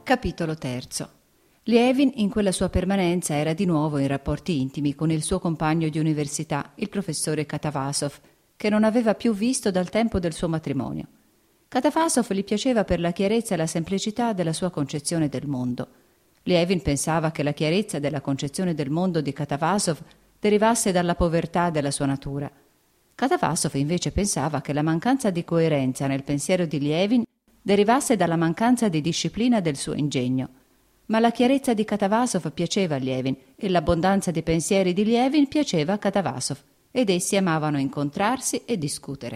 Capitolo terzo. Lievin in quella sua permanenza era di nuovo in rapporti intimi con il suo compagno di università, il professore Katavasov, che non aveva più visto dal tempo del suo matrimonio. Katavasov gli piaceva per la chiarezza e la semplicità della sua concezione del mondo. Lievin pensava che la chiarezza della concezione del mondo di Katavasov derivasse dalla povertà della sua natura. Katavasov invece pensava che la mancanza di coerenza nel pensiero di Lievin derivasse dalla mancanza di disciplina del suo ingegno. Ma la chiarezza di Katavasov piaceva a Lievin e l'abbondanza di pensieri di Lievin piaceva a Katavasov, ed essi amavano incontrarsi e discutere.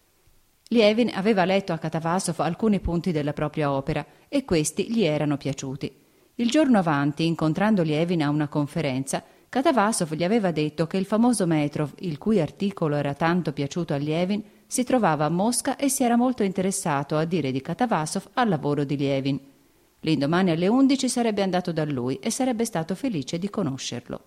Lievin aveva letto a Katavasov alcuni punti della propria opera e questi gli erano piaciuti. Il giorno avanti, incontrando Lievin a una conferenza, Katavasov gli aveva detto che il famoso Metrov, il cui articolo era tanto piaciuto a Lievin, si trovava a Mosca e si era molto interessato, a dire di Katavasov, al lavoro di Lievin. L'indomani alle 11 sarebbe andato da lui e sarebbe stato felice di conoscerlo.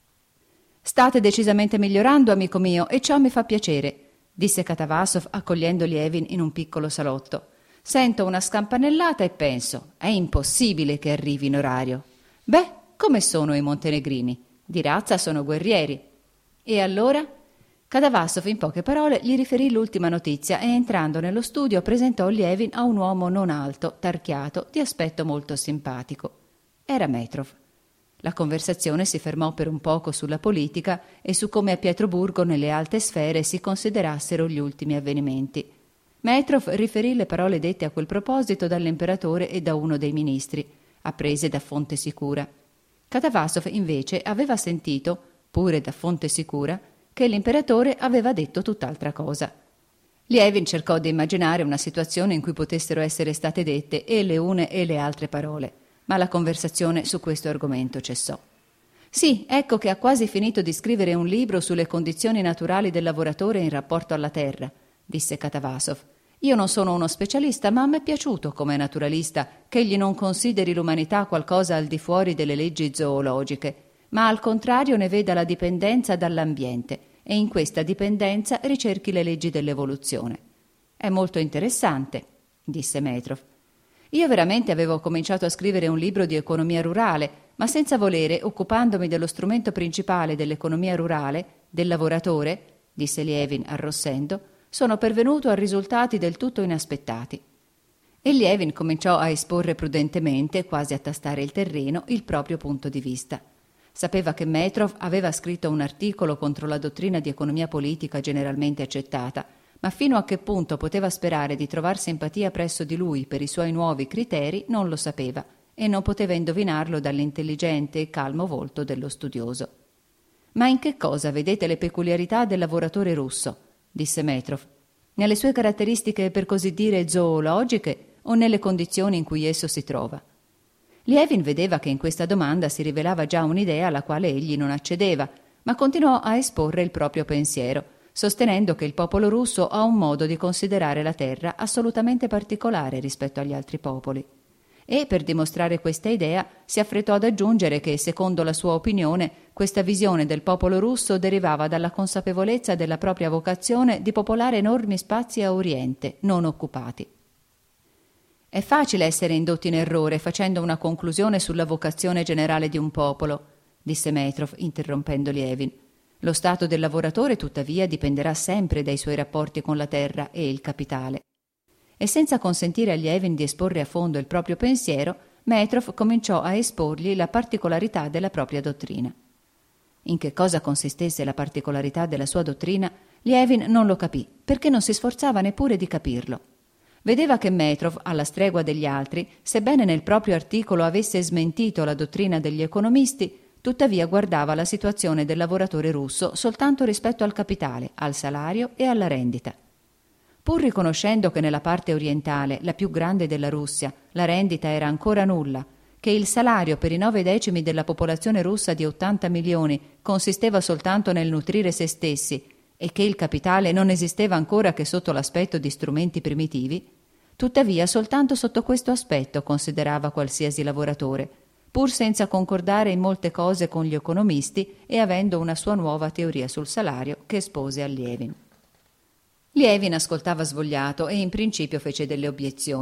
«State decisamente migliorando, amico mio, e ciò mi fa piacere», disse Katavasov accogliendo Lievin in un piccolo salotto. «Sento una scampanellata e penso, è impossibile che arrivi in orario. Beh, come sono i montenegrini? Di razza sono guerrieri». «E allora?» Katavasov in poche parole gli riferì l'ultima notizia e entrando nello studio presentò Lievin a un uomo non alto, tarchiato, di aspetto molto simpatico. Era Metrov. La conversazione si fermò per un poco sulla politica e su come a Pietroburgo nelle alte sfere si considerassero gli ultimi avvenimenti. Metrov riferì le parole dette a quel proposito dall'imperatore e da uno dei ministri, apprese da fonte sicura. Katavasov invece aveva sentito, pure da fonte sicura, che l'imperatore aveva detto tutt'altra cosa. Lievin cercò di immaginare una situazione in cui potessero essere state dette e le une e le altre parole, ma la conversazione su questo argomento cessò. «Sì, ecco che ha quasi finito di scrivere un libro sulle condizioni naturali del lavoratore in rapporto alla terra», disse Katavasov. «Io non sono uno specialista, ma a me è piaciuto come naturalista che egli non consideri l'umanità qualcosa al di fuori delle leggi zoologiche, ma al contrario ne veda la dipendenza dall'ambiente e in questa dipendenza ricerchi le leggi dell'evoluzione». «È molto interessante», disse Metrov. «Io veramente avevo cominciato a scrivere un libro di economia rurale, ma senza volere, occupandomi dello strumento principale dell'economia rurale, del lavoratore», disse Lievin arrossendo, «sono pervenuto a risultati del tutto inaspettati». E Lievin cominciò a esporre prudentemente, quasi a tastare il terreno, il proprio punto di vista. Sapeva che Metrov aveva scritto un articolo contro la dottrina di economia politica generalmente accettata, ma fino a che punto poteva sperare di trovar simpatia presso di lui per i suoi nuovi criteri non lo sapeva e non poteva indovinarlo dall'intelligente e calmo volto dello studioso. «Ma in che cosa vedete le peculiarità del lavoratore russo?» disse Metrov. «Nelle sue caratteristiche per così dire zoologiche o nelle condizioni in cui esso si trova?» Lievin vedeva che in questa domanda si rivelava già un'idea alla quale egli non accedeva, ma continuò a esporre il proprio pensiero, sostenendo che il popolo russo ha un modo di considerare la terra assolutamente particolare rispetto agli altri popoli. E, per dimostrare questa idea, si affrettò ad aggiungere che, secondo la sua opinione, questa visione del popolo russo derivava dalla consapevolezza della propria vocazione di popolare enormi spazi a Oriente, non occupati. «È facile essere indotti in errore facendo una conclusione sulla vocazione generale di un popolo», disse Metrov, interrompendo Lievin. «Lo stato del lavoratore, tuttavia, dipenderà sempre dai suoi rapporti con la terra e il capitale». E senza consentire a Lievin di esporre a fondo il proprio pensiero, Metrov cominciò a esporgli la particolarità della propria dottrina. In che cosa consistesse la particolarità della sua dottrina, Lievin non lo capì, perché non si sforzava neppure di capirlo. Vedeva che Metrov, alla stregua degli altri, sebbene nel proprio articolo avesse smentito la dottrina degli economisti, tuttavia guardava la situazione del lavoratore russo soltanto rispetto al capitale, al salario e alla rendita. Pur riconoscendo che nella parte orientale, la più grande della Russia, la rendita era ancora nulla, che il salario per i 9/10 della popolazione russa di 80 milioni consisteva soltanto nel nutrire se stessi e che il capitale non esisteva ancora che sotto l'aspetto di strumenti primitivi, tuttavia soltanto sotto questo aspetto considerava qualsiasi lavoratore, pur senza concordare in molte cose con gli economisti e avendo una sua nuova teoria sul salario che espose a Lievin. Lievin ascoltava svogliato e in principio fece delle obiezioni,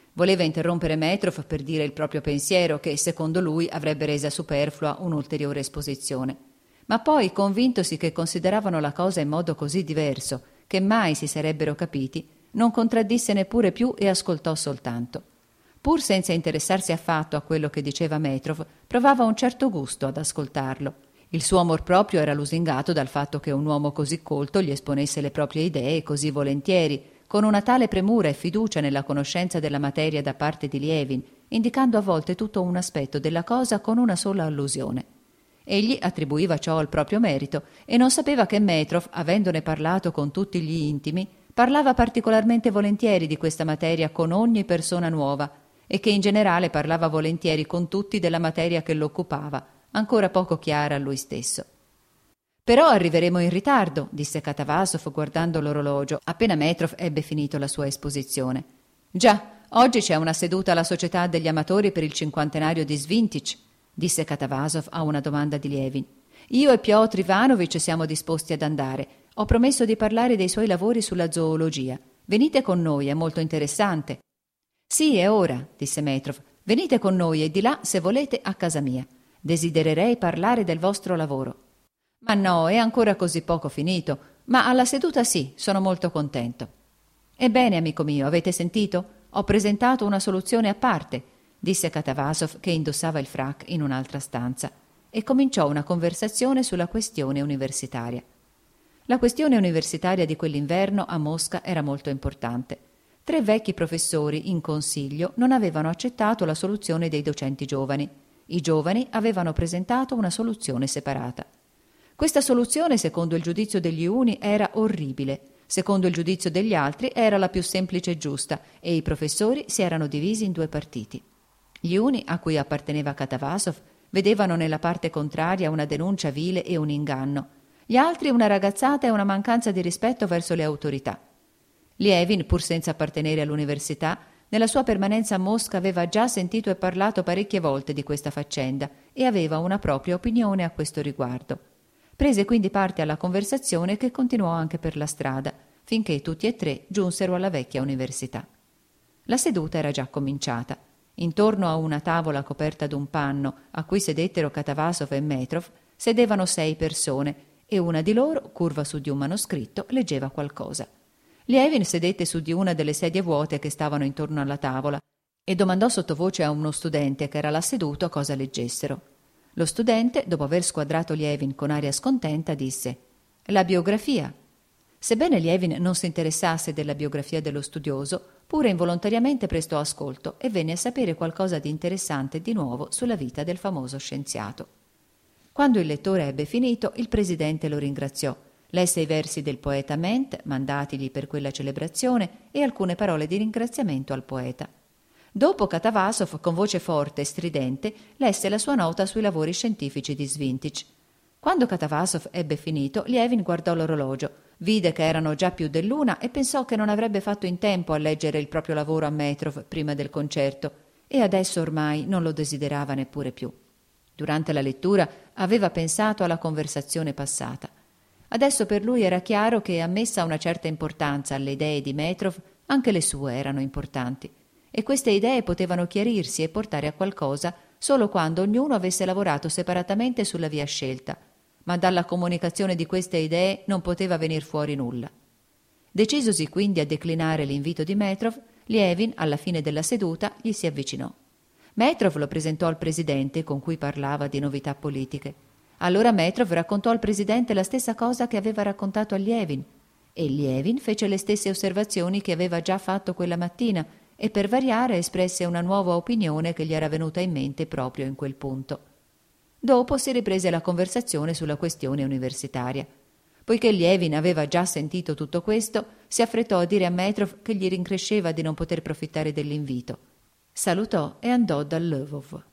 Voleva interrompere Metrov per dire il proprio pensiero, che secondo lui avrebbe resa superflua un'ulteriore esposizione. Ma poi, convintosi che consideravano la cosa in modo così diverso che mai si sarebbero capiti, non contraddisse neppure più e ascoltò soltanto. Pur senza interessarsi affatto a quello che diceva Metrov, provava un certo gusto ad ascoltarlo. Il suo amor proprio era lusingato dal fatto che un uomo così colto gli esponesse le proprie idee così volentieri, con una tale premura e fiducia nella conoscenza della materia da parte di Lievin, indicando a volte tutto un aspetto della cosa con una sola allusione. Egli attribuiva ciò al proprio merito e non sapeva che Metrov, avendone parlato con tutti gli intimi, parlava particolarmente volentieri di questa materia con ogni persona nuova e che in generale parlava volentieri con tutti della materia che lo occupava, ancora poco chiara a lui stesso. «Però arriveremo in ritardo», disse Katavasov guardando l'orologio, appena Metrov ebbe finito la sua esposizione. «Già, oggi c'è una seduta alla Società degli Amatori per il 50° di Svintic», disse Katavasov a una domanda di Lievin. «Io e Piotr Ivanovic siamo disposti ad andare. Ho promesso di parlare dei suoi lavori sulla zoologia. Venite con noi, è molto interessante». «Sì, è ora», disse Metrov. «Venite con noi e di là, se volete, a casa mia. Desidererei parlare del vostro lavoro». «Ma no, è ancora così poco finito. Ma alla seduta sì, sono molto contento». «Ebbene, amico mio, avete sentito? Ho presentato una soluzione a parte», disse Katavasov, che indossava il frac in un'altra stanza, e cominciò una conversazione sulla questione universitaria. La questione universitaria di quell'inverno a Mosca era molto importante. 3 vecchi professori in consiglio non avevano accettato la soluzione dei docenti giovani. I giovani avevano presentato una soluzione separata. Questa soluzione, secondo il giudizio degli uni, era orribile. Secondo il giudizio degli altri era la più semplice e giusta, e i professori si erano divisi in 2 partiti. Gli uni, a cui apparteneva Katavasov, vedevano nella parte contraria una denuncia vile e un inganno. Gli altri una ragazzata e una mancanza di rispetto verso le autorità. Lievin, pur senza appartenere all'università, nella sua permanenza a Mosca aveva già sentito e parlato parecchie volte di questa faccenda e aveva una propria opinione a questo riguardo. Prese quindi parte alla conversazione, che continuò anche per la strada, finché tutti e 3 giunsero alla vecchia università. La seduta era già cominciata. Intorno a una tavola coperta d'un panno, a cui sedettero Katavasov e Metrov, sedevano 6 persone, e una di loro, curva su di un manoscritto, leggeva qualcosa. Lievin sedette su di una delle sedie vuote che stavano intorno alla tavola e domandò sottovoce a uno studente che era là seduto cosa leggessero. Lo studente, dopo aver squadrato Lievin con aria scontenta, disse: «La biografia». Sebbene Lievin non si interessasse della biografia dello studioso, pure involontariamente prestò ascolto e venne a sapere qualcosa di interessante e di nuovo sulla vita del famoso scienziato. Quando il lettore ebbe finito, il presidente lo ringraziò, lesse i versi del poeta Ment, mandatigli per quella celebrazione, e alcune parole di ringraziamento al poeta. Dopo Katavasov, con voce forte e stridente, lesse la sua nota sui lavori scientifici di Svintic. Quando Katavasov ebbe finito, Lievin guardò l'orologio, vide che erano già più dell'1 e pensò che non avrebbe fatto in tempo a leggere il proprio lavoro a Metrov prima del concerto, e adesso ormai non lo desiderava neppure più. Durante la lettura aveva pensato alla conversazione passata. Adesso per lui era chiaro che, ammessa una certa importanza alle idee di Metrov, anche le sue erano importanti, e queste idee potevano chiarirsi e portare a qualcosa solo quando ognuno avesse lavorato separatamente sulla via scelta, ma dalla comunicazione di queste idee non poteva venir fuori nulla. Decisosi quindi a declinare l'invito di Metrov, Lievin, alla fine della seduta, gli si avvicinò. Metrov lo presentò al presidente, con cui parlava di novità politiche. Allora Metrov raccontò al presidente la stessa cosa che aveva raccontato a Lievin, e Lievin fece le stesse osservazioni che aveva già fatto quella mattina e per variare espresse una nuova opinione che gli era venuta in mente proprio in quel punto. Dopo si riprese la conversazione sulla questione universitaria. Poiché Lievin aveva già sentito tutto questo, si affrettò a dire a Metrov che gli rincresceva di non poter profittare dell'invito. Salutò e andò da Lvov.